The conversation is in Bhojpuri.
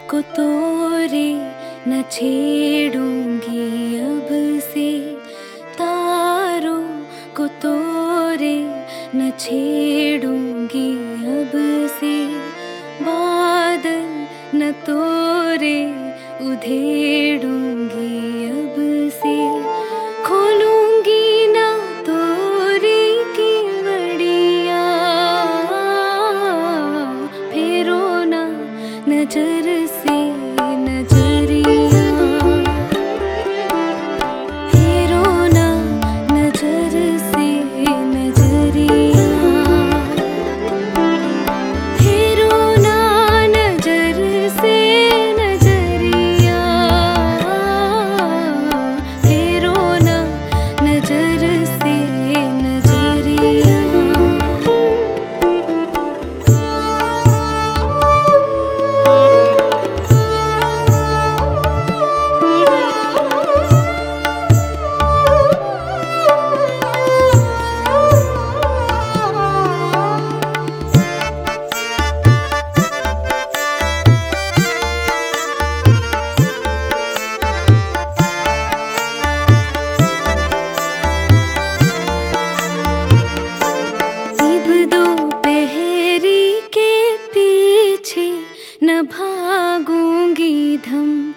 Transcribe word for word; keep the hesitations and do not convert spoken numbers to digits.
को तोरे न छेड़ूंगी अब से, तारों को तोरे न छेड़ूंगी अब से, बादल न तोरे उधेड़ूंगी अब से, खोलूंगी ना तोरे की बड़िया, फेरो ना नजर से नजरिया, फेरो ना नजर से नजरिया, फेरो ना नजर से नजरिया, फेरो ना नजर से नजरिया। न भागूंगी धम